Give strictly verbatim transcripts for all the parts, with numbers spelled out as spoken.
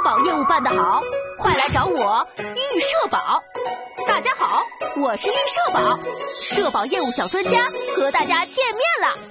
保业务办得好，快来找我预社保。大家好，我是预社保，社保业务小专家，和大家见面了。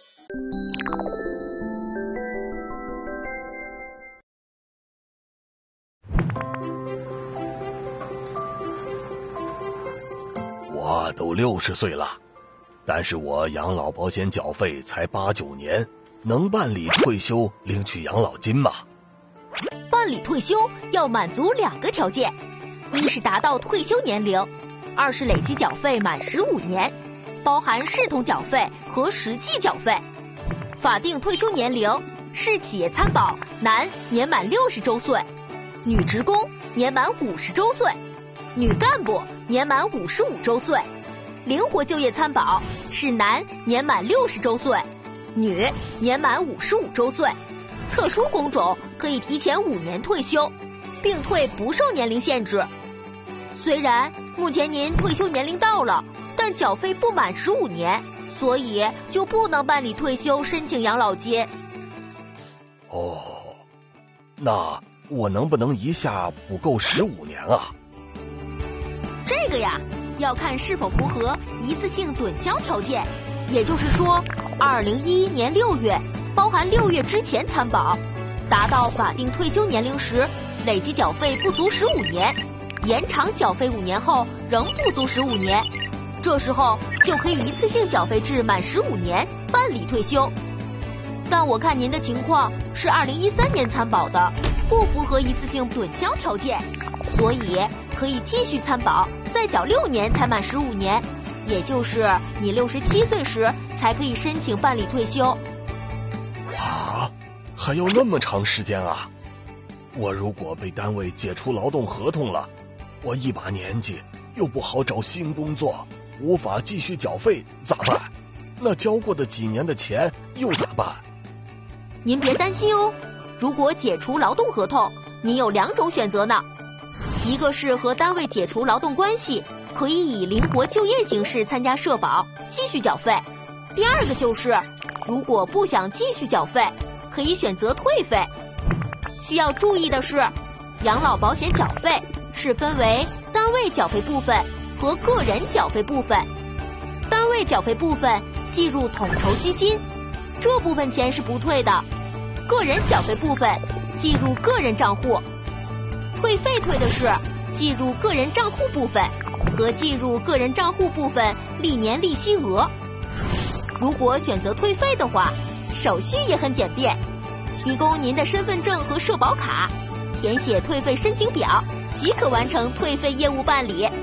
我都六十岁了，但是我养老保险缴费才八九年，能办理退休领取养老金吗？ 办理退休要满足两个条件，一是达到退休年龄，二是累计缴费满十五年，包含视同缴费和实际缴费。法定退休年龄是企业参保男年满六十周岁，女职工年满五十周岁，女干部年满五十五周岁。灵活就业参保是男年满六十周岁，女年满五十五周岁。特殊工种可以提前五年退休，并退不受年龄限制。虽然目前您退休年龄到了，但缴费不满十五年，所以就不能办理退休申请养老金。 哦，那我能不能一下补够十五年啊？ 这个呀，要看是否符合一次性趸缴条件，也就是说，二零一一年六月。包含六月之前参保，达到法定退休年龄时，累计缴费不足十五年，延长缴费五年后仍不足十五年，这时候就可以一次性缴费至满十五年办理退休。但我看您的情况是二零一三年参保的，不符合一次性趸缴条件，所以可以继续参保，再缴六年才满十五年，也就是你六十七岁时才可以申请办理退休。 啊，还有那么长时间啊！我如果被单位解除劳动合同了，我一把年纪又不好找新工作，无法继续缴费，咋办？那交过的几年的钱又咋办？ 您别担心哦，如果解除劳动合同，您有两种选择呢。一个是和单位解除劳动关系，可以以灵活就业形式参加社保，继续缴费。第二个就是如果不想继续缴费，可以选择退费。需要注意的是，养老保险缴费是分为单位缴费部分和个人缴费部分。单位缴费部分计入统筹基金，这部分钱是不退的；个人缴费部分计入个人账户。退费退的是计入个人账户部分和计入个人账户部分历年利息额。如果选择退费的话，手续也很简便，提供您的身份证和社保卡，填写退费申请表，即可完成退费业务办理。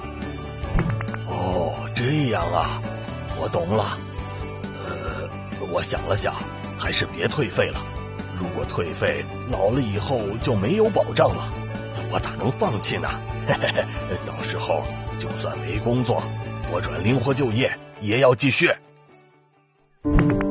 哦，这样啊，我懂了。呃，我想了想，还是别退费了。如果退费，老了以后就没有保障了，我咋能放弃呢？嘿嘿嘿，到时候就算没工作，我转灵活就业也要继续。